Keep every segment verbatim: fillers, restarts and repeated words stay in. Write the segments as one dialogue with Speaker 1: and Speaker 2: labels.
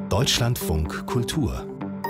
Speaker 1: Deutschlandfunk Kultur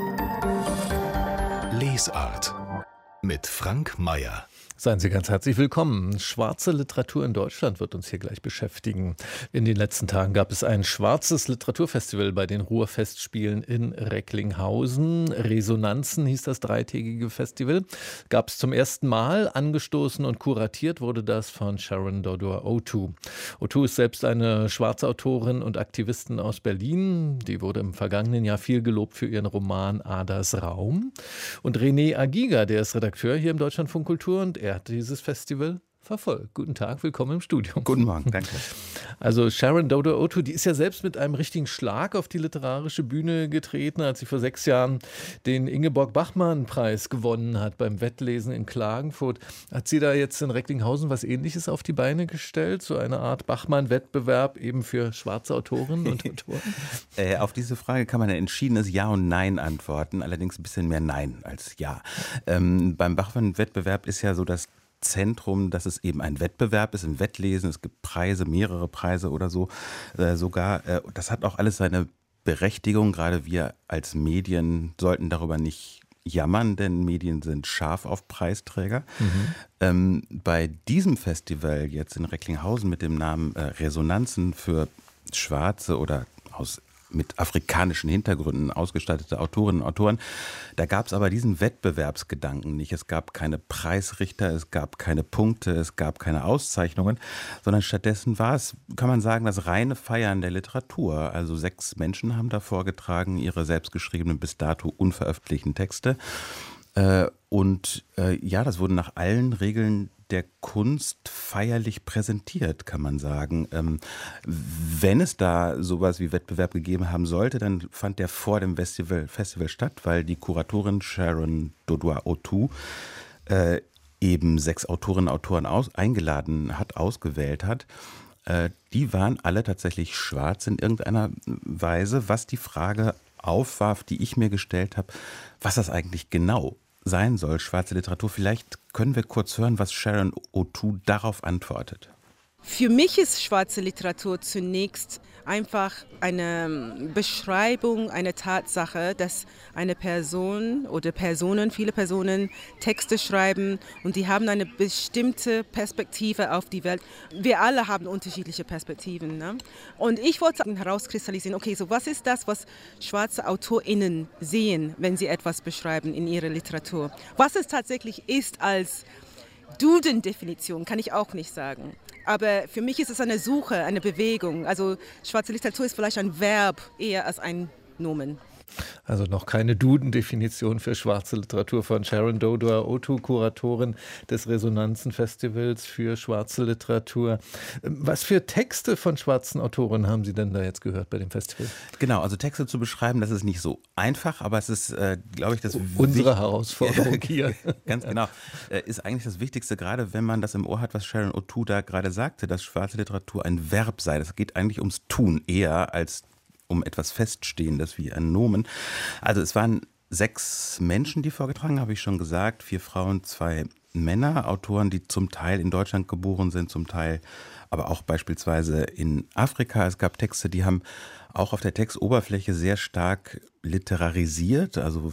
Speaker 1: Lesart mit Frank Mayer.
Speaker 2: Seien Sie ganz herzlich willkommen. Schwarze Literatur in Deutschland wird uns hier gleich beschäftigen. In den letzten Tagen gab es ein schwarzes Literaturfestival bei den Ruhrfestspielen in Recklinghausen. Resonanzen hieß das dreitägige Festival. Gab es zum ersten Mal. Angestoßen und kuratiert wurde das von Sharon Dodua Otoo. Otoo ist selbst eine schwarze Autorin und Aktivistin aus Berlin. Die wurde im vergangenen Jahr viel gelobt für ihren Roman Adas Raum. Und René Agiga, der ist Redakteur hier im Deutschlandfunk Kultur und er hat dieses Festival verfolgt. Guten Tag, willkommen im Studio.
Speaker 3: Guten Morgen, danke.
Speaker 2: Also Sharon Dodua Otoo, die ist ja selbst mit einem richtigen Schlag auf die literarische Bühne getreten, als sie vor sechs Jahren den Ingeborg-Bachmann-Preis gewonnen hat beim Wettlesen in Klagenfurt. Hat sie da jetzt in Recklinghausen was Ähnliches auf die Beine gestellt? So eine Art Bachmann-Wettbewerb eben für schwarze Autorinnen und Autoren?
Speaker 3: äh, auf diese Frage kann man ein entschiedenes Ja und Nein antworten, allerdings ein bisschen mehr Nein als Ja. Ähm, beim Bachmann-Wettbewerb ist ja so das Zentrum, dass es eben ein Wettbewerb ist, ein Wettlesen, es gibt Preise, mehrere Preise oder so äh, sogar. Äh, das hat auch alles seine Berechtigung, gerade wir als Medien sollten darüber nicht jammern, denn Medien sind scharf auf Preisträger. Mhm. Ähm, bei diesem Festival jetzt in Recklinghausen mit dem Namen äh, Resonanzen für Schwarze oder aus mit afrikanischen Hintergründen ausgestattete Autorinnen und Autoren. Da gab es aber diesen Wettbewerbsgedanken nicht. Es gab keine Preisrichter, es gab keine Punkte, es gab keine Auszeichnungen, sondern stattdessen war es, kann man sagen, das reine Feiern der Literatur. Also sechs Menschen haben da vorgetragen, ihre selbstgeschriebenen, bis dato unveröffentlichten Texte. Äh, und äh, ja, das wurde nach allen Regeln der Kunst feierlich präsentiert, kann man sagen. Ähm, wenn es da sowas wie Wettbewerb gegeben haben sollte, dann fand der vor dem Festival, Festival statt, weil die Kuratorin Sharon Dodua Otoo äh, eben sechs Autorinnen und Autoren aus, eingeladen hat, ausgewählt hat. Äh, die waren alle tatsächlich schwarz in irgendeiner Weise, was die Frage aufwarf, die ich mir gestellt habe, was das eigentlich genau sein soll, schwarze Literatur. Vielleicht können wir kurz hören, was Sharon Otoo darauf antwortet.
Speaker 4: Für mich ist schwarze Literatur zunächst einfach eine Beschreibung, eine Tatsache, dass eine Person oder Personen, viele Personen Texte schreiben und die haben eine bestimmte Perspektive auf die Welt. Wir alle haben unterschiedliche Perspektiven. Ne? Und ich wollte herauskristallisieren, okay, so was ist das, was schwarze AutorInnen sehen, wenn sie etwas beschreiben in ihrer Literatur? Was es tatsächlich ist als Duden-Definition, kann ich auch nicht sagen. Aber für mich ist es eine Suche, eine Bewegung. Also schwarze Literatur ist vielleicht ein Verb eher als ein Nomen.
Speaker 2: Also noch keine Duden-Definition für schwarze Literatur von Sharon Dodua Otoo, Kuratorin des Resonanzen-Festivals für schwarze Literatur. Was für Texte von schwarzen Autoren haben Sie denn da jetzt gehört bei dem Festival?
Speaker 3: Genau, also Texte zu beschreiben, das ist nicht so einfach, aber es ist, äh, glaube ich, das
Speaker 2: unsere Herausforderung hier.
Speaker 3: Ganz genau, äh, ist eigentlich das Wichtigste, gerade wenn man das im Ohr hat, was Sharon Otoo da gerade sagte, dass schwarze Literatur ein Verb sei. Das geht eigentlich ums Tun eher als um etwas Feststehendes wie ein Nomen. Also es waren sechs Menschen, die vorgetragen haben, habe ich schon gesagt. Vier Frauen, zwei Männer, Autoren, die zum Teil in Deutschland geboren sind, zum Teil aber auch beispielsweise in Afrika. Es gab Texte, die haben auch auf der Textoberfläche sehr stark literarisiert, also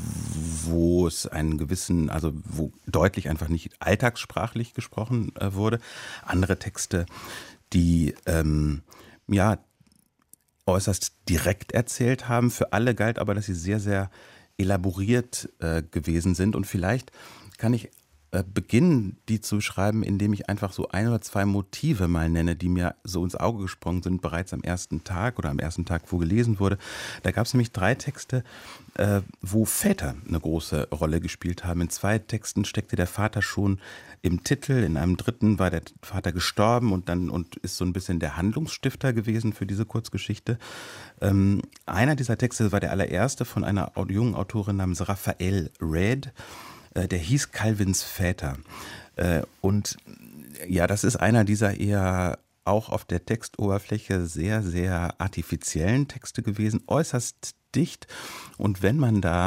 Speaker 3: wo es einen gewissen, also wo deutlich einfach nicht alltagssprachlich gesprochen äh, wurde. Andere Texte, die ähm, ja äußerst direkt erzählt haben. Für alle galt aber, dass sie sehr, sehr elaboriert äh, gewesen sind. Und vielleicht kann ich äh, beginnen, die zu schreiben, indem ich einfach so ein oder zwei Motive mal nenne, die mir so ins Auge gesprungen sind, bereits am ersten Tag oder am ersten Tag, wo gelesen wurde. Da gab es nämlich drei Texte, äh, wo Väter eine große Rolle gespielt haben. In zwei Texten steckte der Vater schon im Titel, in einem dritten war der Vater gestorben und dann und ist so ein bisschen der Handlungsstifter gewesen für diese Kurzgeschichte. Ähm, einer dieser Texte war der allererste von einer jungen Autorin namens Raphael Reed, äh, der hieß Calvins Väter. Äh, und ja, das ist einer dieser eher auch auf der Textoberfläche sehr, sehr artifiziellen Texte gewesen, äußerst dicht. Und wenn man da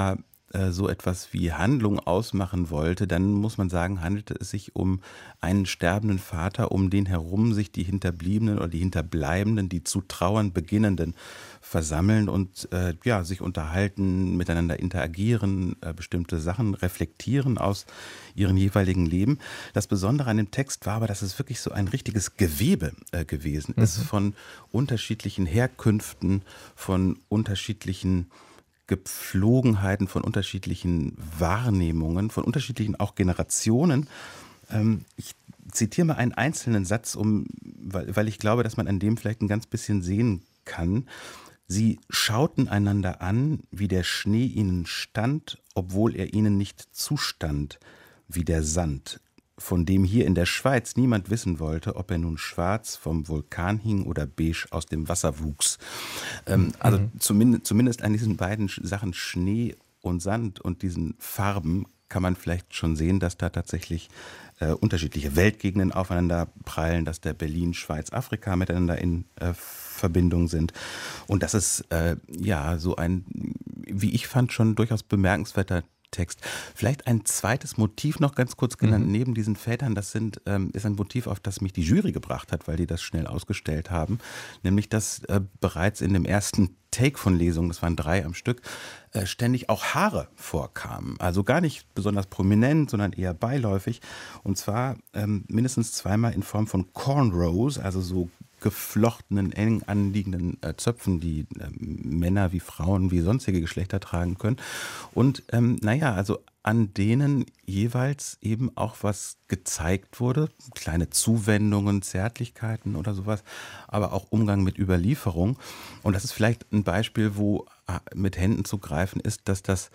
Speaker 3: äh, so etwas wie Handlung ausmachen wollte, dann muss man sagen, handelte es sich um einen sterbenden Vater, um den herum sich die Hinterbliebenen oder die Hinterbleibenden, die zu trauern beginnenden, versammeln und äh, ja, sich unterhalten, miteinander interagieren, äh, bestimmte Sachen reflektieren aus ihren jeweiligen Leben. Das Besondere an dem Text war aber, dass es wirklich so ein richtiges Gewebe äh, gewesen ist, mhm. von unterschiedlichen Herkünften, von unterschiedlichen Gepflogenheiten, von unterschiedlichen Wahrnehmungen, von unterschiedlichen auch Generationen. Ähm, ich zitiere mal einen einzelnen Satz, um, weil, weil ich glaube, dass man an dem vielleicht ein ganz bisschen sehen kann. Sie schauten einander an, wie der Schnee ihnen stand, obwohl er ihnen nicht zustand, wie der Sand, von dem hier in der Schweiz niemand wissen wollte, ob er nun schwarz vom Vulkan hing oder beige aus dem Wasser wuchs. Ähm, also mhm. zumindest, zumindest an diesen beiden Sachen Schnee und Sand und diesen Farben kann man vielleicht schon sehen, dass da tatsächlich äh, unterschiedliche Weltgegenden aufeinander prallen, dass der Berlin, Schweiz, Afrika miteinander in äh, Verbindung sind. Und das ist äh, ja so ein, wie ich fand, schon durchaus bemerkenswerter Text. Vielleicht ein zweites Motiv noch ganz kurz genannt, mhm. neben diesen Vätern, das sind, ähm, ist ein Motiv, auf das mich die Jury gebracht hat, weil die das schnell ausgestellt haben, nämlich dass äh, bereits in dem ersten Take von Lesungen, das waren drei am Stück, äh, ständig auch Haare vorkamen. Also gar nicht besonders prominent, sondern eher beiläufig. Und zwar ähm, mindestens zweimal in Form von Cornrows, also so geflochtenen, eng anliegenden äh, Zöpfen, die äh, Männer wie Frauen wie sonstige Geschlechter tragen können. Und ähm, naja, also an denen jeweils eben auch was gezeigt wurde, kleine Zuwendungen, Zärtlichkeiten oder sowas, aber auch Umgang mit Überlieferung. Und das ist vielleicht ein Beispiel, wo äh, mit Händen zu greifen ist, dass das,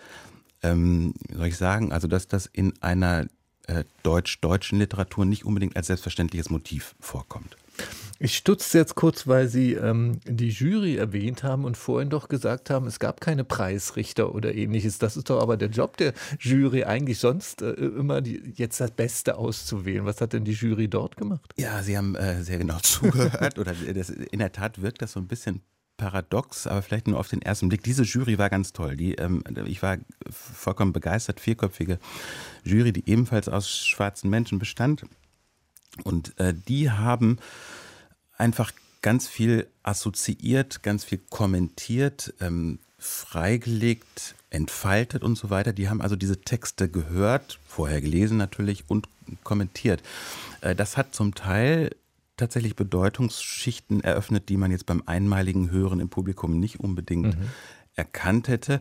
Speaker 3: ähm, wie soll ich sagen, also dass das in einer äh, deutsch-deutschen Literatur nicht unbedingt als selbstverständliches Motiv vorkommt.
Speaker 2: Ich stutze jetzt kurz, weil Sie ähm, die Jury erwähnt haben und vorhin doch gesagt haben, es gab keine Preisrichter oder ähnliches. Das ist doch aber der Job der Jury, eigentlich sonst äh, immer die, jetzt das Beste auszuwählen. Was hat denn die Jury dort gemacht?
Speaker 3: Ja, Sie haben äh, sehr genau zugehört. oder das, in der Tat wirkt das so ein bisschen paradox, aber vielleicht nur auf den ersten Blick. Diese Jury war ganz toll. Die, ähm, ich war vollkommen begeistert, vierköpfige Jury, die ebenfalls aus schwarzen Menschen bestand. Und äh, die haben einfach ganz viel assoziiert, ganz viel kommentiert, ähm, freigelegt, entfaltet und so weiter. Die haben also diese Texte gehört, vorher gelesen natürlich und kommentiert. Äh, das hat zum Teil tatsächlich Bedeutungsschichten eröffnet, die man jetzt beim einmaligen Hören im Publikum nicht unbedingt mhm. erkannt hätte.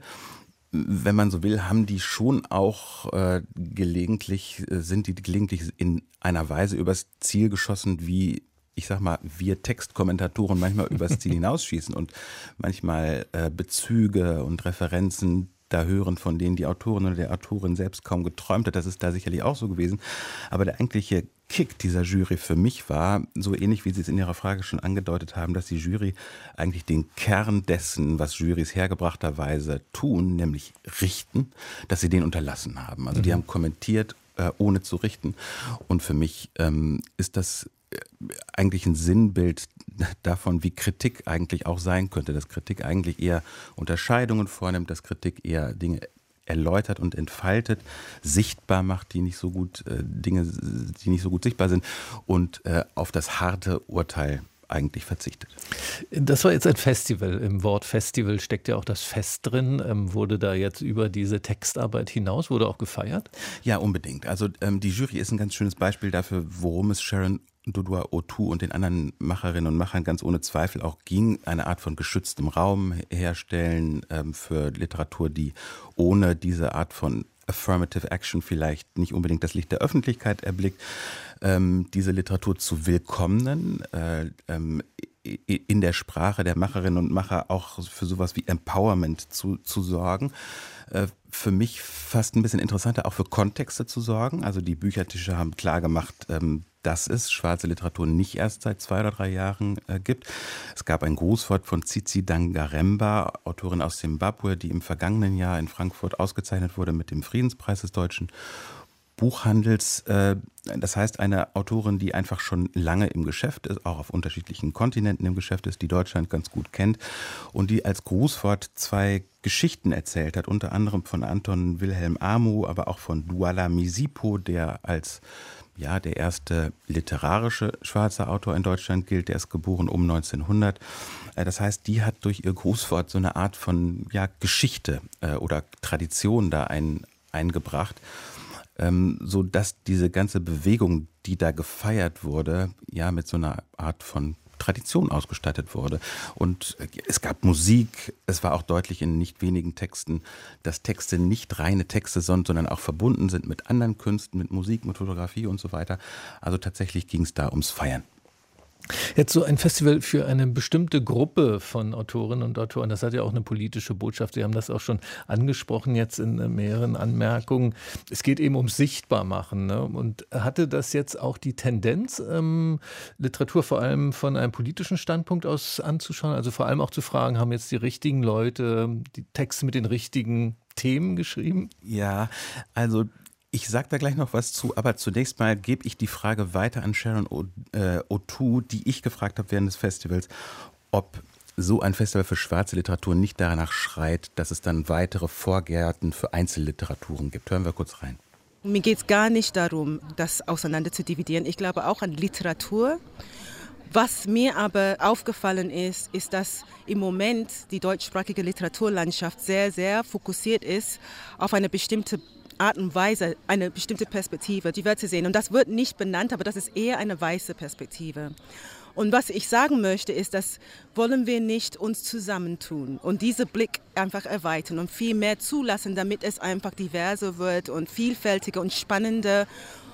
Speaker 3: Wenn man so will, haben die schon auch äh, gelegentlich, äh, sind die gelegentlich in einer Weise übers Ziel geschossen, wie, ich sag mal, wir Textkommentatoren manchmal übers Ziel hinausschießen und manchmal äh, Bezüge und Referenzen da hören, von denen die Autorin oder der Autorin selbst kaum geträumt hat. Das ist da sicherlich auch so gewesen. Aber der eigentliche Kick dieser Jury für mich war, so ähnlich wie Sie es in Ihrer Frage schon angedeutet haben, dass die Jury eigentlich den Kern dessen, was Jurys hergebrachterweise tun, nämlich richten, dass sie den unterlassen haben. Also mhm. die haben kommentiert, äh, ohne zu richten. Und für mich ähm, ist das eigentlich ein Sinnbild davon, wie Kritik eigentlich auch sein könnte. Dass Kritik eigentlich eher Unterscheidungen vornimmt, dass Kritik eher Dinge erläutert und entfaltet, sichtbar macht, die nicht so gut, äh, Dinge, die nicht so gut sichtbar sind und äh, auf das harte Urteil eigentlich verzichtet.
Speaker 2: Das war jetzt ein Festival. Im Wort Festival steckt ja auch das Fest drin. Ähm, wurde da jetzt über diese Textarbeit hinaus, wurde auch gefeiert?
Speaker 3: Ja, unbedingt. Also ähm, die Jury ist ein ganz schönes Beispiel dafür, worum es Sharon Dodua-Otoo und den anderen Macherinnen und Machern ganz ohne Zweifel auch ging, eine Art von geschütztem Raum herstellen ähm, für Literatur, die ohne diese Art von Affirmative Action vielleicht nicht unbedingt das Licht der Öffentlichkeit erblickt, ähm, diese Literatur zu willkommnen, äh, ähm, in der Sprache der Macherinnen und Macher auch für sowas wie Empowerment zu, zu sorgen. Äh, für mich fast ein bisschen interessanter, auch für Kontexte zu sorgen. Also die Büchertische haben klar gemacht, ähm, dass es schwarze Literatur nicht erst seit zwei oder drei Jahren äh, gibt. Es gab ein Grußwort von Tsitsi Dangaremba, Autorin aus Simbabwe, die im vergangenen Jahr in Frankfurt ausgezeichnet wurde mit dem Friedenspreis des deutschen Buchhandels. Äh, das heißt, eine Autorin, die einfach schon lange im Geschäft ist, auch auf unterschiedlichen Kontinenten im Geschäft ist, die Deutschland ganz gut kennt und die als Grußwort zwei Geschichten erzählt hat, unter anderem von Anton Wilhelm Amu, aber auch von Douala Misipo, der als ja, der erste literarische schwarze Autor in Deutschland gilt. Der ist geboren um neunzehnhundert. Das heißt, die hat durch ihr Grußwort so eine Art von ja, Geschichte äh, oder Tradition da ein, eingebracht, ähm, so dass diese ganze Bewegung, die da gefeiert wurde, ja mit so einer Art von Tradition ausgestattet wurde. Und es gab Musik, es war auch deutlich in nicht wenigen Texten, dass Texte nicht reine Texte sind, sondern auch verbunden sind mit anderen Künsten, mit Musik, mit Fotografie und so weiter. Also tatsächlich ging es da ums Feiern.
Speaker 2: Jetzt so ein Festival für eine bestimmte Gruppe von Autorinnen und Autoren, das hat ja auch eine politische Botschaft. Sie haben das auch schon angesprochen jetzt in mehreren Anmerkungen. Es geht eben ums Sichtbarmachen. Ne? Und hatte das jetzt auch die Tendenz, ähm, Literatur vor allem von einem politischen Standpunkt aus anzuschauen? Also vor allem auch zu fragen, haben jetzt die richtigen Leute die Texte mit den richtigen Themen geschrieben?
Speaker 3: Ja, also ich sage da gleich noch was zu, aber zunächst mal gebe ich die Frage weiter an Sharon O'Toole, die ich gefragt habe während des Festivals, ob so ein Festival für schwarze Literatur nicht danach schreit, dass es dann weitere Vorgärten für Einzelliteraturen gibt. Hören wir kurz rein.
Speaker 4: Mir geht es gar nicht darum, das auseinander zu dividieren. Ich glaube auch an Literatur. Was mir aber aufgefallen ist, ist, dass im Moment die deutschsprachige Literaturlandschaft sehr, sehr fokussiert ist auf eine bestimmte Art und Weise, eine bestimmte Perspektive, die wir zu sehen. Und das wird nicht benannt, aber das ist eher eine weiße Perspektive. Und was ich sagen möchte, ist, dass wollen wir nicht uns zusammentun und diesen Blick einfach erweitern und viel mehr zulassen, damit es einfach diverser wird und vielfältiger und spannender.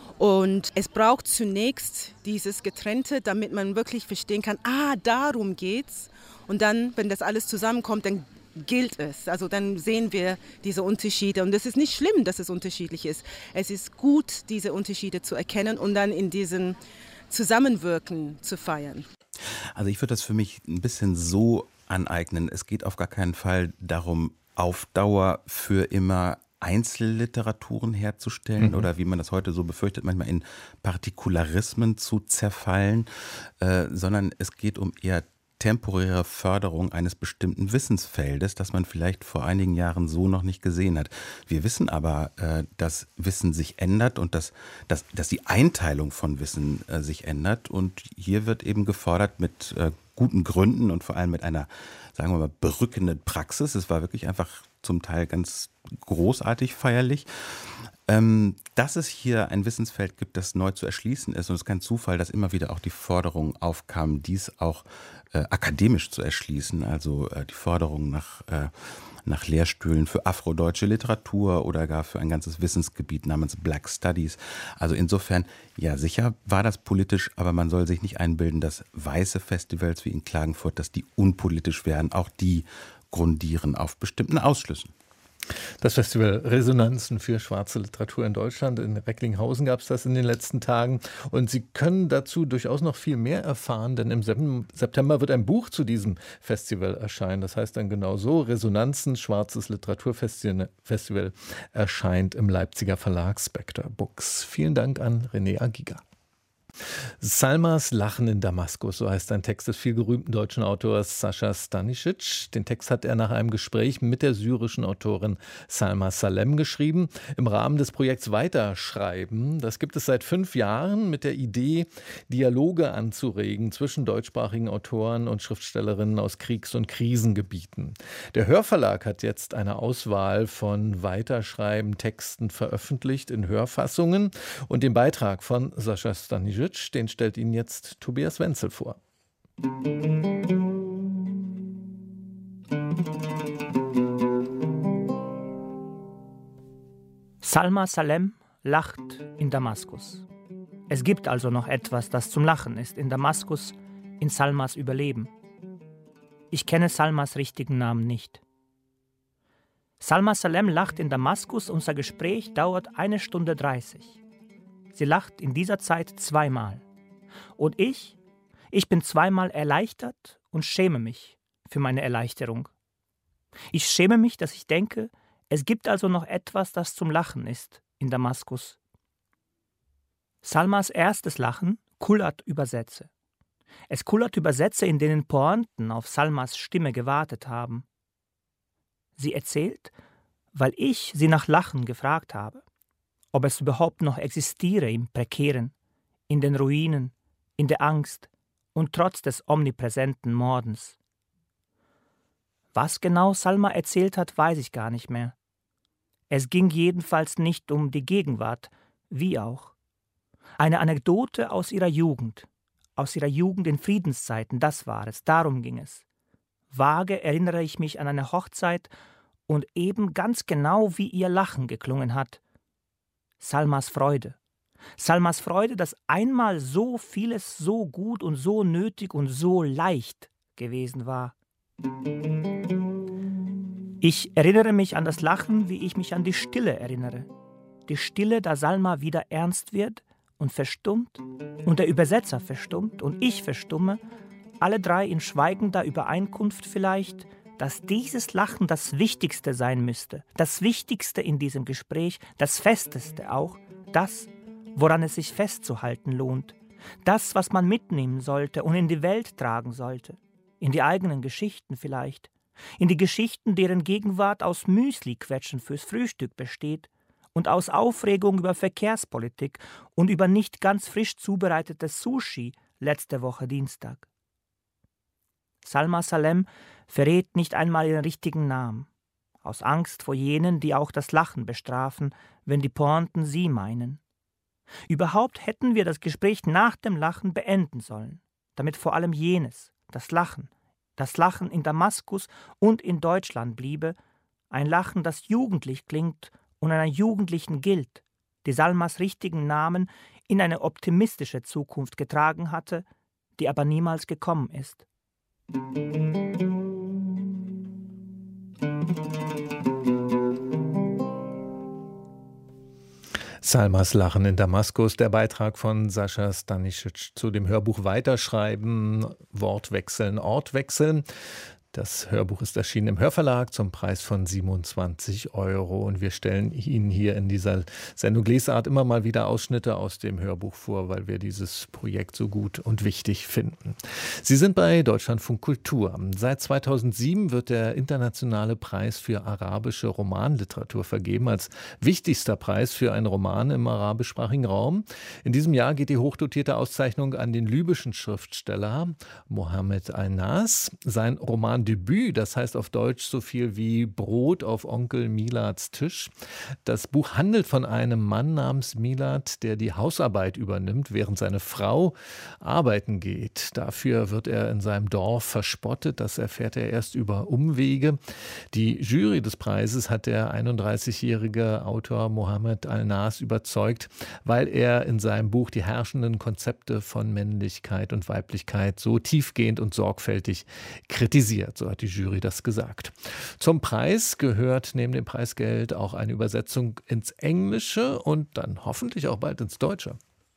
Speaker 4: Und es braucht zunächst dieses Getrennte, damit man wirklich verstehen kann, ah, darum geht's. Und dann, wenn das alles zusammenkommt, dann gilt es. Also dann sehen wir diese Unterschiede. Und es ist nicht schlimm, dass es unterschiedlich ist. Es ist gut, diese Unterschiede zu erkennen und dann in diesem Zusammenwirken zu feiern.
Speaker 3: Also ich würde das für mich ein bisschen so aneignen. Es geht auf gar keinen Fall darum, auf Dauer für immer Einzelliteraturen herzustellen mhm. oder wie man das heute so befürchtet, manchmal in Partikularismen zu zerfallen, äh, sondern es geht um eher temporäre Förderung eines bestimmten Wissensfeldes, das man vielleicht vor einigen Jahren so noch nicht gesehen hat. Wir wissen aber, äh, dass Wissen sich ändert und dass, dass, dass die Einteilung von Wissen äh, sich ändert. Und hier wird eben gefordert mit äh, guten Gründen und vor allem mit einer, sagen wir mal, berückenden Praxis. Es war wirklich einfach zum Teil ganz großartig feierlich. Ähm, dass es hier ein Wissensfeld gibt, das neu zu erschließen ist. Und es ist kein Zufall, dass immer wieder auch die Forderung aufkam, dies auch äh, akademisch zu erschließen. Also äh, die Forderung nach, äh, nach Lehrstühlen für afrodeutsche Literatur oder gar für ein ganzes Wissensgebiet namens Black Studies. Also insofern, ja sicher war das politisch, aber man soll sich nicht einbilden, dass weiße Festivals wie in Klagenfurt, dass die unpolitisch wären. Auch die grundieren auf bestimmten Ausschlüssen.
Speaker 2: Das Festival Resonanzen für schwarze Literatur in Deutschland. In Recklinghausen gab es das in den letzten Tagen. Und Sie können dazu durchaus noch viel mehr erfahren, denn im September wird ein Buch zu diesem Festival erscheinen. Das heißt dann genau so, Resonanzen, schwarzes Literaturfestival erscheint im Leipziger Verlag Spectre Books. Vielen Dank an René Agiga. Salmas Lachen in Damaskus, so heißt ein Text des vielgerühmten deutschen Autors Sascha Stanisic. Den Text hat er nach einem Gespräch mit der syrischen Autorin Salma Salem geschrieben. Im Rahmen des Projekts Weiterschreiben, das gibt es seit fünf Jahren mit der Idee, Dialoge anzuregen zwischen deutschsprachigen Autoren und Schriftstellerinnen aus Kriegs- und Krisengebieten. Der Hörverlag hat jetzt eine Auswahl von Weiterschreiben-Texten veröffentlicht in Hörfassungen und den Beitrag von Sascha Stanisic, den stellt Ihnen jetzt Tobias Wenzel vor.
Speaker 5: Salma Salem lacht in Damaskus. Es gibt also noch etwas, das zum Lachen ist in Damaskus, in Salmas Überleben. Ich kenne Salmas richtigen Namen nicht. Salma Salem lacht in Damaskus, unser Gespräch dauert eine Stunde dreißig. Sie lacht in dieser Zeit zweimal. Und ich, ich bin zweimal erleichtert und schäme mich für meine Erleichterung. Ich schäme mich, dass ich denke, es gibt also noch etwas, das zum Lachen ist in Damaskus, Salmas erstes Lachen kullert über Sätze. Es kullert über Sätze, in denen Pointen auf Salmas Stimme gewartet haben. Sie erzählt, weil ich sie nach Lachen gefragt habe, ob es überhaupt noch existiere im Prekären, in den Ruinen, in der Angst und trotz des omnipräsenten Mordens. Was genau Salma erzählt hat, weiß ich gar nicht mehr. Es ging jedenfalls nicht um die Gegenwart, wie auch. Eine Anekdote aus ihrer Jugend, aus ihrer Jugend in Friedenszeiten, das war es, darum ging es. Vage erinnere ich mich an eine Hochzeit und eben ganz genau, wie ihr Lachen geklungen hat. Salmas Freude. Salmas Freude, dass einmal so vieles so gut und so nötig und so leicht gewesen war. Ich erinnere mich an das Lachen, wie ich mich an die Stille erinnere. Die Stille, da Salma wieder ernst wird und verstummt und der Übersetzer verstummt und ich verstumme, alle drei in schweigender Übereinkunft vielleicht, dass dieses Lachen das Wichtigste sein müsste, das Wichtigste in diesem Gespräch, das Festeste auch, das, woran es sich festzuhalten lohnt, das, was man mitnehmen sollte und in die Welt tragen sollte, in die eigenen Geschichten vielleicht, in die Geschichten, deren Gegenwart aus Müsli-Quetschen fürs Frühstück besteht und aus Aufregung über Verkehrspolitik und über nicht ganz frisch zubereitetes Sushi letzte Woche Dienstag. Salma Salem verrät nicht einmal ihren richtigen Namen, aus Angst vor jenen, die auch das Lachen bestrafen, wenn die Pointen sie meinen. Überhaupt hätten wir das Gespräch nach dem Lachen beenden sollen, damit vor allem jenes, das Lachen, das Lachen in Damaskus und in Deutschland bliebe, ein Lachen, das jugendlich klingt und einer Jugendlichen gilt, die Salmas richtigen Namen in eine optimistische Zukunft getragen hatte, die aber niemals gekommen ist.
Speaker 2: Salmas Lachen in Damaskus, der Beitrag von Sascha Stanisic zu dem Hörbuch Weiterschreiben, Wortwechseln, Ortwechseln. Das Hörbuch ist erschienen im Hörverlag zum Preis von siebenundzwanzig Euro. Und wir stellen Ihnen hier in dieser Sendung Lesart immer mal wieder Ausschnitte aus dem Hörbuch vor, weil wir dieses Projekt so gut und wichtig finden. Sie sind bei Deutschlandfunk Kultur. Seit zweitausendsieben wird der Internationale Preis für arabische Romanliteratur vergeben, als wichtigster Preis für einen Roman im arabischsprachigen Raum. In diesem Jahr geht die hochdotierte Auszeichnung an den libyschen Schriftsteller Mohammed Al-Nas. Sein Roman Debüt, das heißt auf Deutsch so viel wie Brot auf Onkel Milads Tisch. Das Buch handelt von einem Mann namens Milad, der die Hausarbeit übernimmt, während seine Frau arbeiten geht. Dafür wird er in seinem Dorf verspottet, das erfährt er erst über Umwege. Die Jury des Preises hat der einunddreißigjährige Autor Mohammed Al-Nas überzeugt, weil er in seinem Buch die herrschenden Konzepte von Männlichkeit und Weiblichkeit so tiefgehend und sorgfältig kritisiert. So hat die Jury das gesagt. Zum Preis gehört neben dem Preisgeld auch eine Übersetzung ins Englische und dann hoffentlich auch bald ins Deutsche.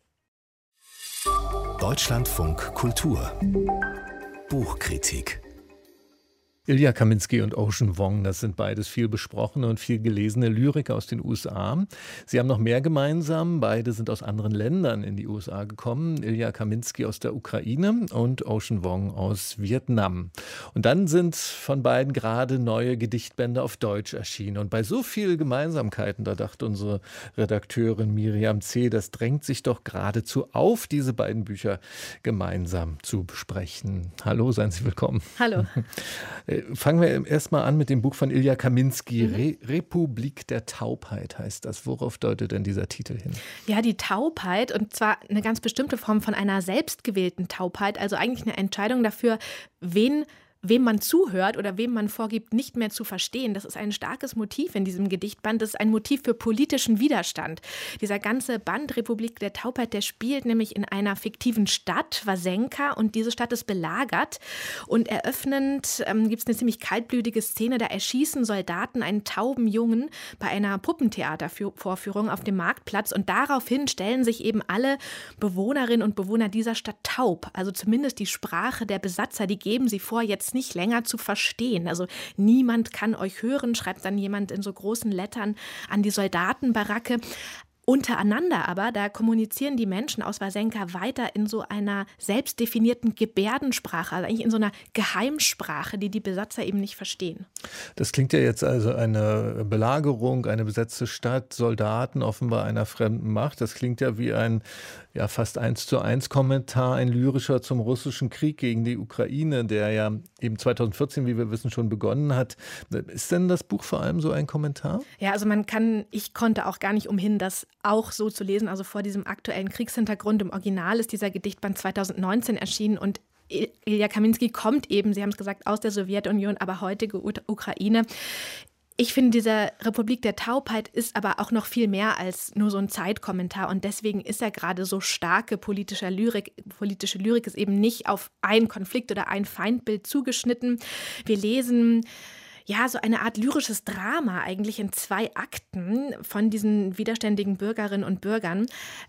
Speaker 1: Deutschlandfunk Kultur Buchkritik.
Speaker 2: Ilja Kaminsky und Ocean Vuong, das sind beides viel besprochene und viel gelesene Lyriker aus den U S A. Sie haben noch mehr gemeinsam. Beide sind aus anderen Ländern in die U S A gekommen. Ilja Kaminsky aus der Ukraine und Ocean Vuong aus Vietnam. Und dann sind von beiden gerade neue Gedichtbände auf Deutsch erschienen. Und bei so vielen Gemeinsamkeiten, da dachte unsere Redakteurin Miriam C., das drängt sich doch geradezu auf, diese beiden Bücher gemeinsam zu besprechen. Hallo, seien Sie willkommen.
Speaker 6: Hallo.
Speaker 2: Fangen wir erstmal an mit dem Buch von Ilja Kaminsky. Mhm. Re- Republik der Taubheit heißt das. Worauf deutet denn dieser Titel hin?
Speaker 6: Ja, die Taubheit, und zwar eine ganz bestimmte Form von einer selbstgewählten Taubheit. Also eigentlich eine Entscheidung dafür, wen wem man zuhört oder wem man vorgibt, nicht mehr zu verstehen. Das ist ein starkes Motiv in diesem Gedichtband. Das ist ein Motiv für politischen Widerstand. Dieser ganze Band Republik der Taubheit, der spielt nämlich in einer fiktiven Stadt, Wasenka, und diese Stadt ist belagert. Und eröffnend ähm, gibt es eine ziemlich kaltblütige Szene, da erschießen Soldaten einen tauben Jungen bei einer Puppentheatervorführung auf dem Marktplatz. Und daraufhin stellen sich eben alle Bewohnerinnen und Bewohner dieser Stadt taub. Also zumindest die Sprache der Besatzer, die geben sie vor, jetzt nicht länger zu verstehen. Also niemand kann euch hören, schreibt dann jemand in so großen Lettern an die Soldatenbaracke. Untereinander aber, da kommunizieren die Menschen aus Wasenka weiter in so einer selbstdefinierten Gebärdensprache, also eigentlich in so einer Geheimsprache, die die Besatzer eben nicht verstehen.
Speaker 2: Das klingt ja jetzt also eine Belagerung, eine besetzte Stadt, Soldaten offenbar einer fremden Macht. Das klingt ja wie ein ja, fast eins zu eins Kommentar, ein lyrischer zum russischen Krieg gegen die Ukraine, der ja eben zweitausendvierzehn, wie wir wissen, schon begonnen hat. Ist denn das Buch vor allem so ein Kommentar?
Speaker 6: Ja, also man kann, ich konnte auch gar nicht umhin, das auch so zu lesen. Also vor diesem aktuellen Kriegshintergrund im Original ist dieser Gedichtband zweitausendneunzehn erschienen und Ilja Kaminsky kommt eben, Sie haben es gesagt, aus der Sowjetunion, aber heutige Ukraine. Ich finde, diese Republik der Taubheit ist aber auch noch viel mehr als nur so ein Zeitkommentar und deswegen ist er gerade so starke politische Lyrik. Politische Lyrik ist eben nicht auf einen Konflikt oder ein Feindbild zugeschnitten. Wir lesen ja so eine Art lyrisches Drama eigentlich in zwei Akten von diesen widerständigen Bürgerinnen und Bürgern.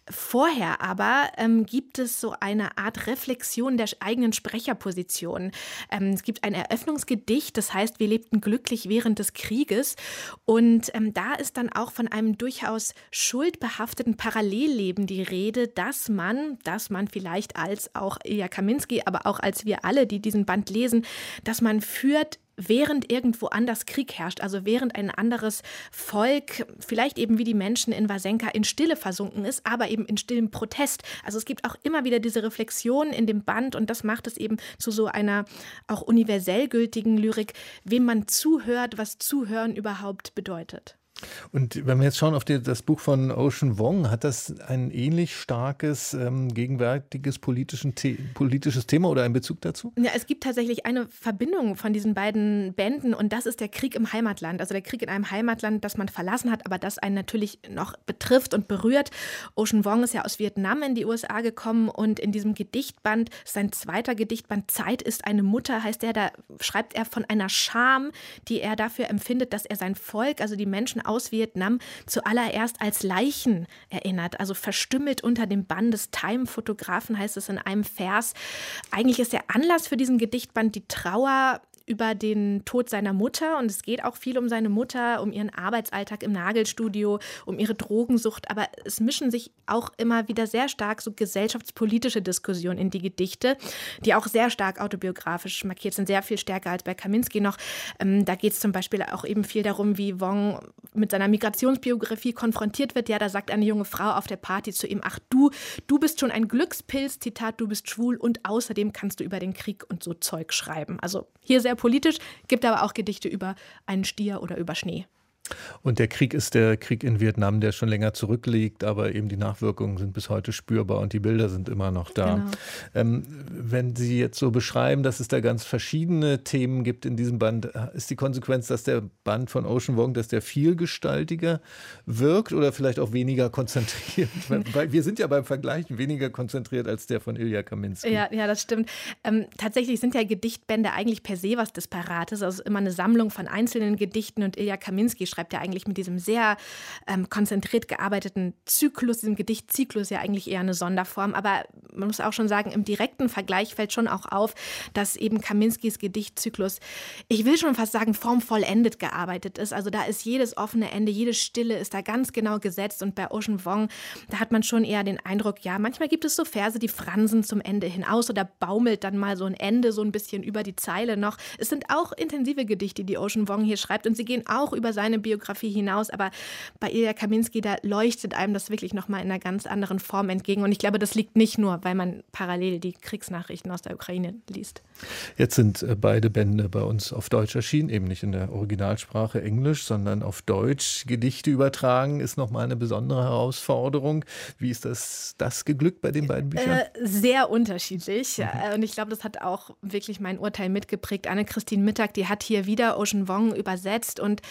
Speaker 6: Vorher aber ähm, gibt es so eine Art Reflexion der eigenen Sprecherposition. Ähm, es gibt ein Eröffnungsgedicht, das heißt, wir lebten glücklich während des Krieges. Und ähm, da ist dann auch von einem durchaus schuldbehafteten Parallelleben die Rede, dass man, dass man vielleicht als auch Ilja Kaminsky, aber auch als wir alle, die diesen Band lesen, dass man führt, während irgendwo anders Krieg herrscht, also während ein anderes Volk, vielleicht eben wie die Menschen in Wasenka, in Stille versunken ist, aber eben in stillem Protest. Also es gibt auch immer wieder diese Reflexion in dem Band und das macht es eben zu so einer auch universell gültigen Lyrik, wem man zuhört, was Zuhören überhaupt bedeutet.
Speaker 2: Und wenn wir jetzt schauen auf die, das Buch von Ocean Vuong, hat das ein ähnlich starkes, ähm, gegenwärtiges politischen The- politisches Thema oder einen Bezug dazu?
Speaker 6: Ja, es gibt tatsächlich eine Verbindung von diesen beiden Bänden und das ist der Krieg im Heimatland. Also der Krieg in einem Heimatland, das man verlassen hat, aber das einen natürlich noch betrifft und berührt. Ocean Vuong ist ja aus Vietnam in die U S A gekommen und in diesem Gedichtband, sein zweiter Gedichtband, Zeit ist eine Mutter, heißt der, da schreibt er von einer Scham, die er dafür empfindet, dass er sein Volk, also die Menschen aus Vietnam, zuallererst als Leichen erinnert, also verstümmelt unter dem Bann des Time-Fotografen, heißt es in einem Vers. Eigentlich ist der Anlass für diesen Gedichtband die Trauer über den Tod seiner Mutter und es geht auch viel um seine Mutter, um ihren Arbeitsalltag im Nagelstudio, um ihre Drogensucht, aber es mischen sich auch immer wieder sehr stark so gesellschaftspolitische Diskussionen in die Gedichte, die auch sehr stark autobiografisch markiert sind, sehr viel stärker als bei Kaminsky noch. Ähm, da geht es zum Beispiel auch eben viel darum, wie Vuong mit seiner Migrationsbiografie konfrontiert wird. Ja, da sagt eine junge Frau auf der Party zu ihm, ach du, du bist schon ein Glückspilz, Zitat, du bist schwul und außerdem kannst du über den Krieg und so Zeug schreiben. Also hier sehr politisch, gibt aber auch Gedichte über einen Stier oder über Schnee.
Speaker 2: Und der Krieg ist der Krieg in Vietnam, der schon länger zurückliegt, aber eben die Nachwirkungen sind bis heute spürbar und die Bilder sind immer noch da. Genau. Ähm, wenn Sie jetzt so beschreiben, dass es da ganz verschiedene Themen gibt in diesem Band, ist die Konsequenz, dass der Band von Ocean Vuong, dass der vielgestaltiger wirkt oder vielleicht auch weniger konzentriert? Weil wir sind ja beim Vergleichen weniger konzentriert als der von Ilja Kaminsky.
Speaker 6: Ja, ja, das stimmt. Ähm, tatsächlich sind ja Gedichtbände eigentlich per se was Disparates. Also immer eine Sammlung von einzelnen Gedichten und Ilja Kaminsky schreibt ja eigentlich mit diesem sehr ähm, konzentriert gearbeiteten Zyklus, diesem Gedichtzyklus ja eigentlich eher eine Sonderform. Aber man muss auch schon sagen, im direkten Vergleich fällt schon auch auf, dass eben Kaminskys Gedichtzyklus, ich will schon fast sagen, formvollendet gearbeitet ist. Also da ist jedes offene Ende, jede Stille ist da ganz genau gesetzt. Und bei Ocean Vuong, da hat man schon eher den Eindruck, ja, manchmal gibt es so Verse, die fransen zum Ende hinaus oder baumelt dann mal so ein Ende so ein bisschen über die Zeile noch. Es sind auch intensive Gedichte, die Ocean Vuong hier schreibt und sie gehen auch über seine Biografie hinaus, aber bei Ilja Kaminsky, da leuchtet einem das wirklich nochmal in einer ganz anderen Form entgegen und ich glaube, das liegt nicht nur, weil man parallel die Kriegsnachrichten aus der Ukraine liest.
Speaker 2: Jetzt sind beide Bände bei uns auf Deutsch erschienen, eben nicht in der Originalsprache Englisch, sondern auf Deutsch. Gedichte übertragen ist nochmal eine besondere Herausforderung. Wie ist das, das geglückt bei den beiden Büchern?
Speaker 6: Äh, sehr unterschiedlich mhm. und ich glaube, das hat auch wirklich mein Urteil mitgeprägt. Anne-Christine Mittag, die hat hier wieder Ocean Vuong übersetzt und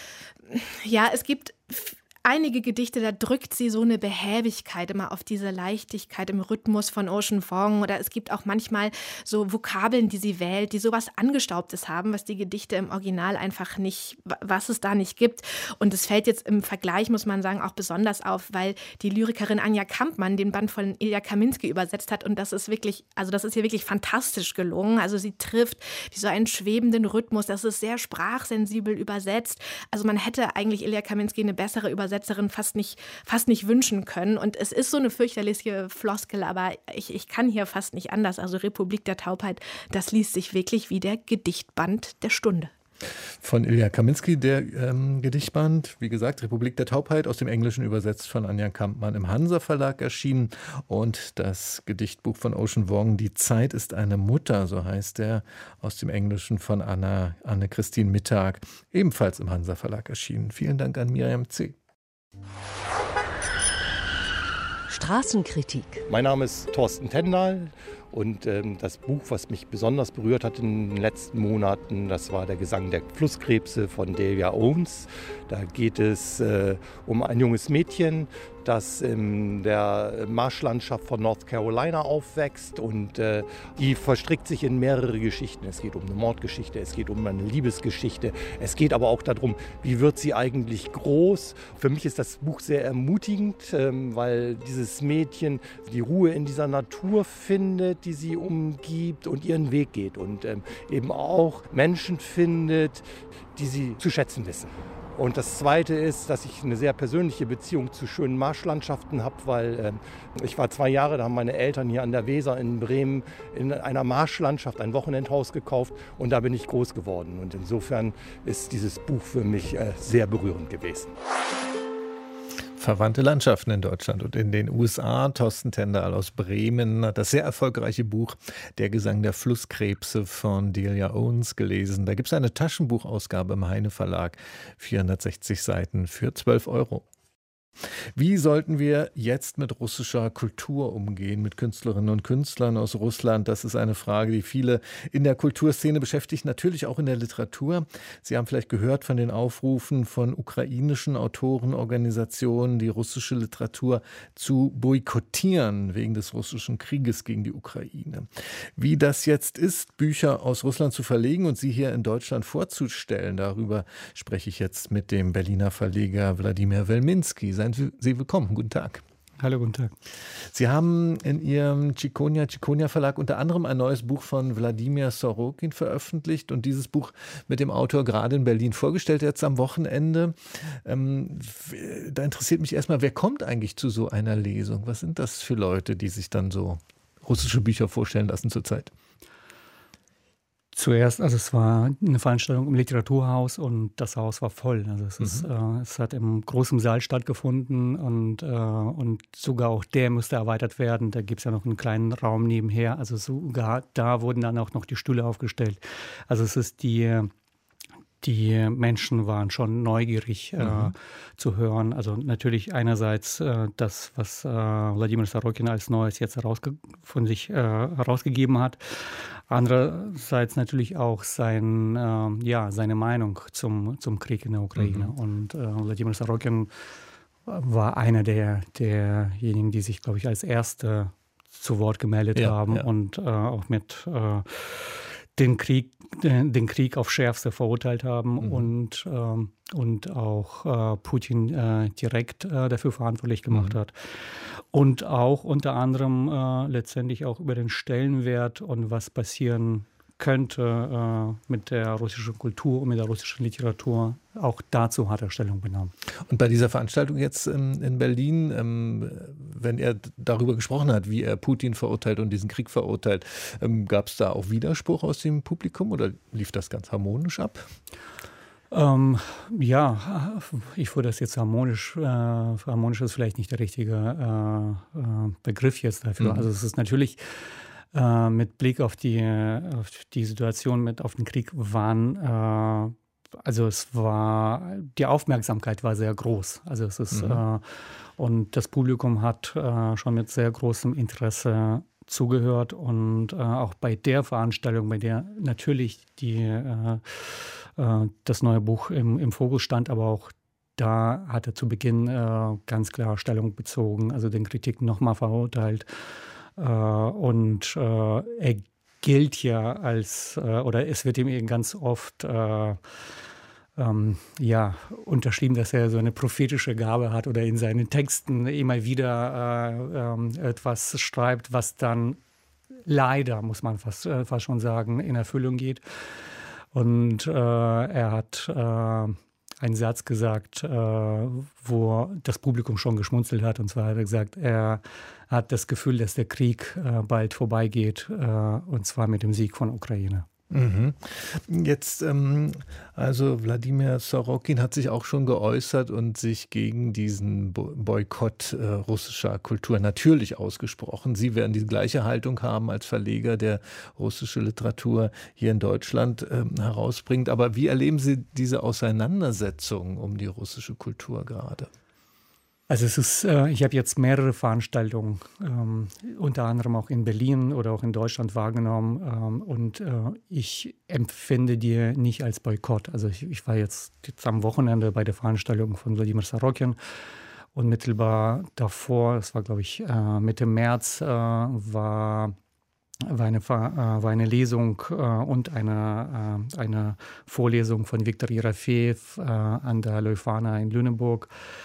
Speaker 6: ja, es gibt einige Gedichte, da drückt sie so eine Behäbigkeit immer auf diese Leichtigkeit im Rhythmus von Ocean Vuong oder es gibt auch manchmal so Vokabeln, die sie wählt, die sowas Angestaubtes haben, was die Gedichte im Original einfach nicht, was es da nicht gibt. Und es fällt jetzt im Vergleich, muss man sagen, auch besonders auf, weil die Lyrikerin Anja Kampmann den Band von Ilja Kaminsky übersetzt hat und das ist wirklich, also das ist hier wirklich fantastisch gelungen. Also sie trifft wie so einen schwebenden Rhythmus, das ist sehr sprachsensibel übersetzt. Also man hätte eigentlich Ilja Kaminsky eine bessere Übersetzung Übersetzerin fast nicht, fast nicht wünschen können. Und es ist so eine fürchterliche Floskel, aber ich, ich kann hier fast nicht anders. Also Republik der Taubheit, das liest sich wirklich wie der Gedichtband der Stunde.
Speaker 2: Von Ilja Kaminski, der ähm, Gedichtband, wie gesagt, Republik der Taubheit, aus dem Englischen übersetzt von Anja Kampmann, im Hansa Verlag erschienen. Und das Gedichtbuch von Ocean Vuong, Die Zeit ist eine Mutter, so heißt der, aus dem Englischen von Anna, Anne-Christine Mittag, ebenfalls im Hansa Verlag erschienen. Vielen Dank an Miriam C.
Speaker 7: Straßenkritik.
Speaker 8: Mein Name ist Thorsten Tendal. Und ähm, das Buch, was mich besonders berührt hat in den letzten Monaten, das war Der Gesang der Flusskrebse von Delia Owens. Da geht es äh, um ein junges Mädchen, das in der Marschlandschaft von North Carolina aufwächst. Und äh, die verstrickt sich in mehrere Geschichten. Es geht um eine Mordgeschichte, es geht um eine Liebesgeschichte. Es geht aber auch darum, wie wird sie eigentlich groß. Für mich ist das Buch sehr ermutigend, ähm, weil dieses Mädchen die Ruhe in dieser Natur findet, die sie umgibt und ihren Weg geht und ähm, eben auch Menschen findet, die sie zu schätzen wissen. Und das Zweite ist, dass ich eine sehr persönliche Beziehung zu schönen Marschlandschaften habe, weil ähm, ich war zwei Jahre, da haben meine Eltern hier an der Weser in Bremen in einer Marschlandschaft ein Wochenendhaus gekauft und da bin ich groß geworden. Und insofern ist dieses Buch für mich äh, sehr berührend gewesen.
Speaker 2: Verwandte Landschaften in Deutschland und in den U S A. Thorsten Tendal aus Bremen hat das sehr erfolgreiche Buch Der Gesang der Flusskrebse von Delia Owens gelesen. Da gibt es eine Taschenbuchausgabe im Heine Verlag, vierhundertsechzig Seiten für zwölf Euro. Wie sollten wir jetzt mit russischer Kultur umgehen, mit Künstlerinnen und Künstlern aus Russland? Das ist eine Frage, die viele in der Kulturszene beschäftigt, natürlich auch in der Literatur. Sie haben vielleicht gehört von den Aufrufen von ukrainischen Autorenorganisationen, die russische Literatur zu boykottieren wegen des russischen Krieges gegen die Ukraine. Wie das jetzt ist, Bücher aus Russland zu verlegen und sie hier in Deutschland vorzustellen, darüber spreche ich jetzt mit dem Berliner Verleger Wladimir Welminski. Seien Sie willkommen. Guten Tag.
Speaker 9: Hallo, guten Tag.
Speaker 2: Sie haben in Ihrem Tschikonja Tschikonja Verlag unter anderem ein neues Buch von Wladimir Sorokin veröffentlicht und dieses Buch mit dem Autor gerade in Berlin vorgestellt, jetzt am Wochenende. Ähm, da interessiert mich erstmal, wer kommt eigentlich zu so einer Lesung? Was sind das für Leute, die sich dann so russische Bücher vorstellen lassen zurzeit?
Speaker 9: Zuerst, also es war eine Veranstaltung im Literaturhaus und das Haus war voll. Also es, ist,
Speaker 2: Mhm.
Speaker 9: äh, es hat im großen Saal stattgefunden und, äh, und sogar auch der musste erweitert werden. Da gibt es ja noch einen kleinen Raum nebenher. Also sogar da wurden dann auch noch die Stühle aufgestellt. Also es ist die... Die Menschen waren schon neugierig äh,
Speaker 2: Mhm.
Speaker 9: zu hören. Also natürlich einerseits äh, das, was äh, Wladimir Sorokin als Neues jetzt herausge- von sich äh, herausgegeben hat. Andererseits natürlich auch sein, äh, ja, seine Meinung zum, zum Krieg in der Ukraine.
Speaker 2: Mhm.
Speaker 9: Und äh, Wladimir Sorokin war einer der, derjenigen, die sich, glaube ich, als Erste zu Wort gemeldet
Speaker 2: Ja,
Speaker 9: haben
Speaker 2: ja.
Speaker 9: und äh, auch mit äh, den Krieg, den, den Krieg aufs Schärfste verurteilt haben
Speaker 2: Mhm.
Speaker 9: und, ähm, und auch äh, Putin äh, direkt äh, dafür verantwortlich gemacht
Speaker 2: Mhm.
Speaker 9: hat. Und auch unter anderem äh, letztendlich auch über den Stellenwert und was passieren könnte äh, mit der russischen Kultur und mit der russischen Literatur. Auch dazu hat er Stellung genommen.
Speaker 2: Und bei dieser Veranstaltung jetzt ähm, in Berlin, ähm, wenn er d- darüber gesprochen hat, wie er Putin verurteilt und diesen Krieg verurteilt, ähm, gab es da auch Widerspruch aus dem Publikum oder lief das ganz harmonisch ab?
Speaker 9: Ähm, ja, ich würde das jetzt harmonisch, äh, harmonisch ist vielleicht nicht der richtige äh, äh, Begriff jetzt dafür.
Speaker 2: Mhm.
Speaker 9: Also es ist natürlich äh, mit Blick auf die, auf die Situation, mit auf den Krieg waren, äh, also es war, die Aufmerksamkeit war sehr groß. Also es ist,
Speaker 2: Mhm.
Speaker 9: äh, und das Publikum hat äh, schon mit sehr großem Interesse zugehört und äh, auch bei der Veranstaltung, bei der natürlich die, äh, äh, das neue Buch im, im Fokus stand, aber auch da hat er zu Beginn äh, ganz klar Stellung bezogen, also den Kritiken nochmal verurteilt. Äh, und äh, er gilt ja als, äh, oder es wird ihm ganz oft äh, ähm, ja, unterschrieben, dass er so eine prophetische Gabe hat oder in seinen Texten immer wieder äh, ähm, etwas schreibt, was dann leider, muss man fast, äh, fast schon sagen, in Erfüllung geht. Und äh, er hat äh, einen Satz gesagt, äh, wo das Publikum schon geschmunzelt hat. Und zwar hat er gesagt, er hat das Gefühl, dass der Krieg äh, bald vorbeigeht, äh, und zwar mit dem Sieg von Ukraine.
Speaker 2: Mhm. Jetzt, ähm, also Wladimir Sorokin hat sich auch schon geäußert und sich gegen diesen Bo- Boykott äh, russischer Kultur natürlich ausgesprochen. Sie werden die gleiche Haltung haben als Verleger, der russische Literatur hier in Deutschland ähm, herausbringt. Aber wie erleben Sie diese Auseinandersetzung um die russische Kultur gerade?
Speaker 9: Also es ist, äh, ich habe jetzt mehrere Veranstaltungen, ähm, unter anderem auch in Berlin oder auch in Deutschland wahrgenommen, ähm, und äh, ich empfinde die nicht als Boykott. Also ich, ich war jetzt, jetzt am Wochenende bei der Veranstaltung von Wladimir Sorokin und mittelbar davor, das war glaube ich äh, Mitte März, äh, war war eine, war eine Lesung äh, und eine, äh, eine Vorlesung von Viktor Yerofejew äh, an der Leuphana in Lüneburg.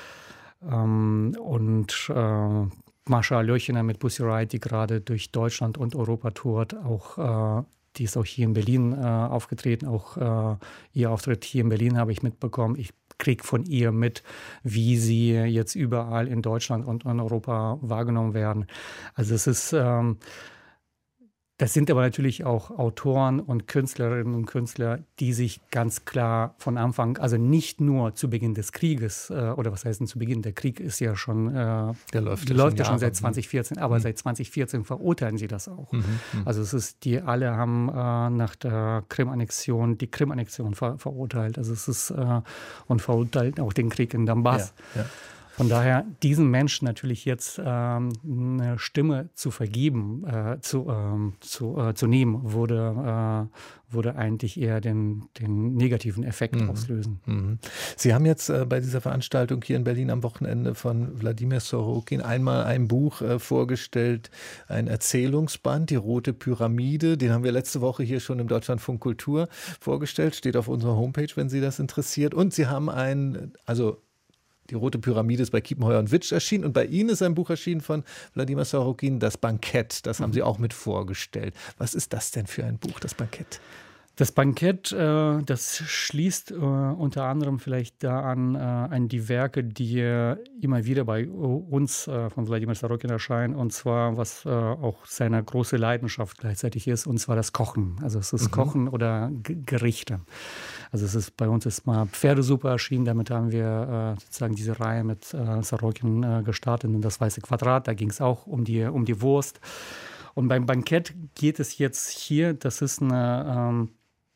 Speaker 9: Ähm, und äh, Mascha Aljochina mit Pussy Riot, die gerade durch Deutschland und Europa tourt, auch, äh, die ist auch hier in Berlin äh, aufgetreten. Auch äh, ihr Auftritt hier in Berlin habe ich mitbekommen. Ich kriege von ihr mit, wie sie jetzt überall in Deutschland und in Europa wahrgenommen werden. Also es ist... Ähm, Das sind aber natürlich auch Autoren und Künstlerinnen und Künstler, die sich ganz klar von Anfang, also nicht nur zu Beginn des Krieges, äh, oder was heißt denn zu Beginn, der Krieg ist ja schon, äh,
Speaker 2: der läuft,
Speaker 9: der läuft ja schon
Speaker 2: Jahre.
Speaker 9: seit zwanzig vierzehn, aber mhm. seit zwanzig vierzehn verurteilen sie das auch.
Speaker 2: Mhm, mh.
Speaker 9: Also es ist, die alle haben äh, nach der Krim-Annexion die Krim-Annexion ver verurteilt. Also es ist, äh, und verurteilt auch den Krieg in Donbass.
Speaker 2: Ja, ja.
Speaker 9: Von daher, diesen Menschen natürlich jetzt ähm, eine Stimme zu vergeben, äh, zu, ähm, zu, äh, zu nehmen, würde, äh, würde eigentlich eher den, den negativen Effekt mhm. auslösen.
Speaker 2: Mhm. Sie haben jetzt äh, bei dieser Veranstaltung hier in Berlin am Wochenende von Wladimir Sorokin einmal ein Buch äh, vorgestellt, ein Erzählungsband, Die Rote Pyramide. Den haben wir letzte Woche hier schon im Deutschlandfunk Kultur vorgestellt, steht auf unserer Homepage, wenn Sie das interessiert. Und Sie haben ein, also Die Rote Pyramide ist bei Kiepenheuer und Witsch erschienen und bei Ihnen ist ein Buch erschienen von Wladimir Sorokin, Das Bankett. Das haben Sie auch mit vorgestellt. Was ist das denn für ein Buch, das Bankett?
Speaker 9: Das Bankett, äh, das schließt äh, unter anderem vielleicht da an, äh, an die Werke, die äh, immer wieder bei uns äh, von Wladimir Sorokin erscheinen, und zwar, was äh, auch seine große Leidenschaft gleichzeitig ist, und zwar das Kochen. Also es ist mhm. Kochen oder G Gerichte. Also es ist, bei uns ist mal Pferdesuppe erschienen, damit haben wir äh, sozusagen diese Reihe mit äh, Sorokin äh, gestartet, und das Weiße Quadrat, da ging es auch um die, um die Wurst. Und beim Bankett geht es jetzt hier, das ist eine... Ähm,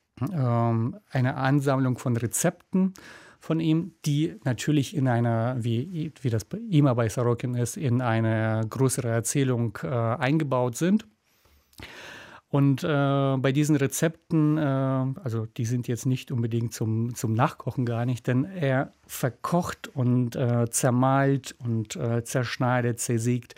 Speaker 9: eine Ansammlung von Rezepten von ihm, die natürlich in einer, wie, wie das immer bei Sorokin ist, in eine größere Erzählung äh, eingebaut sind. Und äh, bei diesen Rezepten, äh, also die sind jetzt nicht unbedingt zum, zum Nachkochen gar nicht, denn er verkocht und äh, zermalt und äh, zerschneidet, zersägt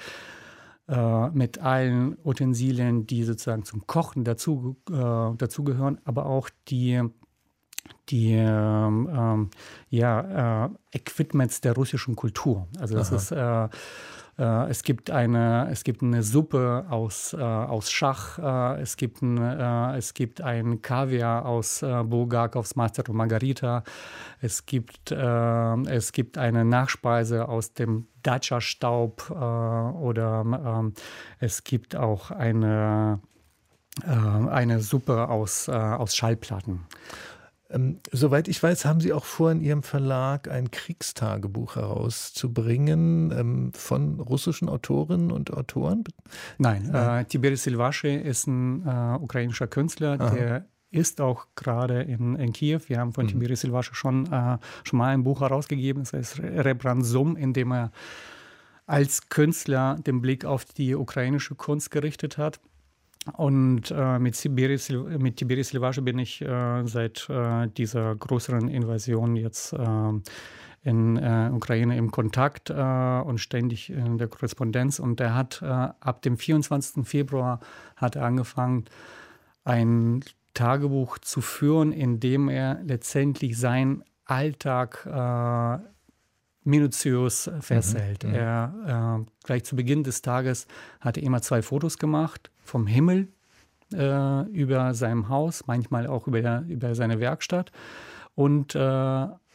Speaker 9: mit allen Utensilien, die sozusagen zum Kochen dazu, äh, dazugehören, aber auch die, die ähm, ja, äh, Equipments der russischen Kultur. Also das Aha. ist, äh, äh, es gibt eine, es gibt eine Suppe aus, äh, aus Schach, äh, es gibt ein, äh, es gibt ein Kaviar aus äh, Bulgakovs Master und Margarita, es gibt, äh, es gibt eine Nachspeise aus dem Dacia-Staub äh, oder äh, es gibt auch eine, äh, eine Suppe aus, äh, aus Schallplatten.
Speaker 2: Ähm, soweit ich weiß, haben Sie auch vor, in Ihrem Verlag ein Kriegstagebuch herauszubringen ähm, von russischen Autorinnen und Autoren?
Speaker 9: Nein, äh, Tiberis Silvasche ist ein äh, ukrainischer Künstler, Aha. der ist auch gerade in, in Kiew. Wir haben von mhm. Tiberis Silvasche schon, äh, schon mal ein Buch herausgegeben, das heißt Rebrand Sum, in dem er als Künstler den Blick auf die ukrainische Kunst gerichtet hat. Und äh, mit Tiberis mit Tiberis Silvasche bin ich äh, seit äh, dieser größeren Invasion jetzt äh, in äh, Ukraine im Kontakt äh, und ständig in der Korrespondenz. Und er hat äh, ab dem vierundzwanzigsten Februar hat er angefangen, ein Tagebuch zu führen, in dem er letztendlich seinen Alltag äh, minutiös festhält. Mhm, er äh, gleich zu Beginn des Tages hat er immer zwei Fotos gemacht vom Himmel äh, über seinem Haus, manchmal auch über, über seine Werkstatt und äh,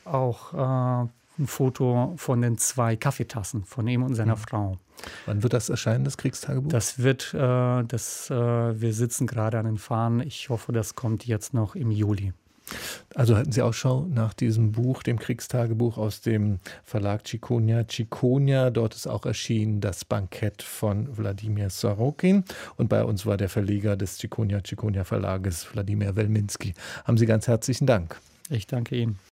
Speaker 9: auch äh, ein Foto von den zwei Kaffeetassen von ihm und seiner mhm. Frau.
Speaker 2: Wann wird das erscheinen, das Kriegstagebuch?
Speaker 9: Das wird, äh, das, äh, wir sitzen gerade an den Fahnen. Ich hoffe, das kommt jetzt noch im Juli.
Speaker 2: Also halten Sie Ausschau nach diesem Buch, dem Kriegstagebuch aus dem Verlag Ciconia Ciconia. Dort ist auch erschienen das Bankett von Wladimir Sorokin. Und bei uns war der Verleger des Ciconia Ciconia Verlages, Wladimir Welminski. Haben Sie ganz herzlichen Dank.
Speaker 9: Ich danke Ihnen.